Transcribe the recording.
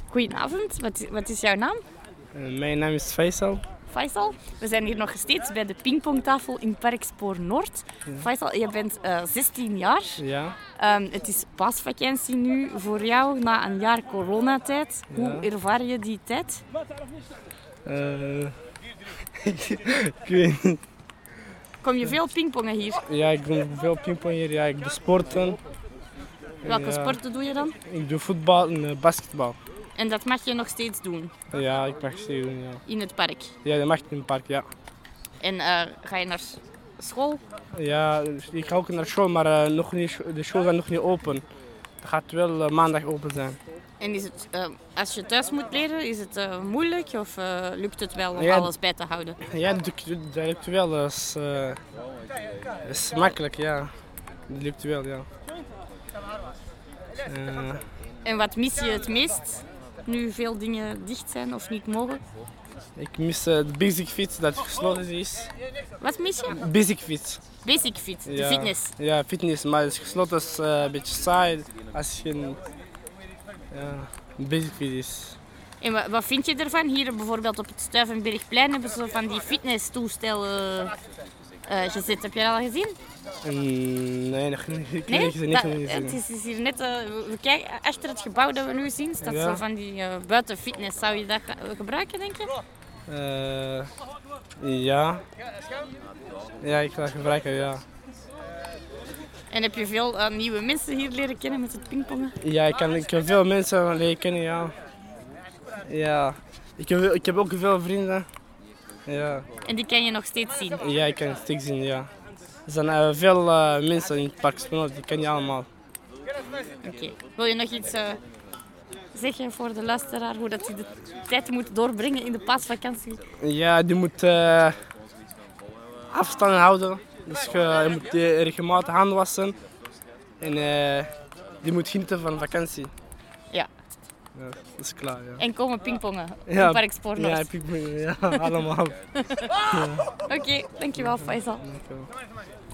Goedenavond, wat is jouw naam? Mijn naam is Faisal. Faisal. We zijn hier nog steeds bij de pingpongtafel in Parkspoor Noord. Ja. Faisal, je bent 16 jaar. Ja. Het is paasvakantie nu voor jou na een jaar coronatijd. Ja. Hoe ervaar je die tijd? Ik weet niet. Kom je veel pingpongen hier? Ja, ik doe veel pingpong hier. Ja, ik doe sporten. Welke sporten doe je dan? Ik doe voetbal en basketbal. En dat mag je nog steeds doen? Ja, ik mag steeds doen, ja. In het park? Ja, dat mag in het park, ja. En ga je naar school? Ja, ik ga ook naar school, maar nog niet, de school is nog niet open. Het gaat wel maandag open zijn. En is het, als je thuis moet leren, is het moeilijk of lukt het wel om alles bij te houden? Ja, dat lukt wel. Dat is makkelijk, ja. Dat lukt wel, ja. En wat mis je het meest, nu veel dingen dicht zijn of niet mogen? Ik mis de Basic Fit dat gesloten is. Wat mis je? Basic Fit. Basic Fit, de fitness? Ja, fitness, maar het is gesloten is een beetje saai als je een Basic Fit is. En wat vind je ervan? Hier bijvoorbeeld op het Stuyvenbergplein hebben ze van die fitnesstoestellen gezet. Heb je dat al gezien? Nee, nog niet. Ik nee? heb het niet gezien. Het is hier net, we kijken achter het gebouw dat we nu zien, staat zo van die buitenfitness. Zou je dat gebruiken, denk je? Ja. Ja, ik ga het gebruiken, ja. En heb je veel nieuwe mensen hier leren kennen met het pingpongen? Ja, ik heb veel mensen leren kennen, ja. Ja. Ik heb ook veel vrienden. Ja. En die kan je nog steeds zien? Ja, ik kan het steeds zien, ja. Er zijn veel mensen in het park, die ken je allemaal. Oké. Wil je nog iets zeggen voor de luisteraar, hoe dat hij de tijd moet doorbrengen in de paasvakantie? Ja, die moet afstand houden. Dus je moet regelmatig handen wassen. En die moet genieten van vakantie. Ja. Ja, dat is klaar, ja. En komen pingpongen in Parkspoor Noord? Ja, pingpongen, ja, allemaal. Oké, dankjewel Faisal. Dankjewel.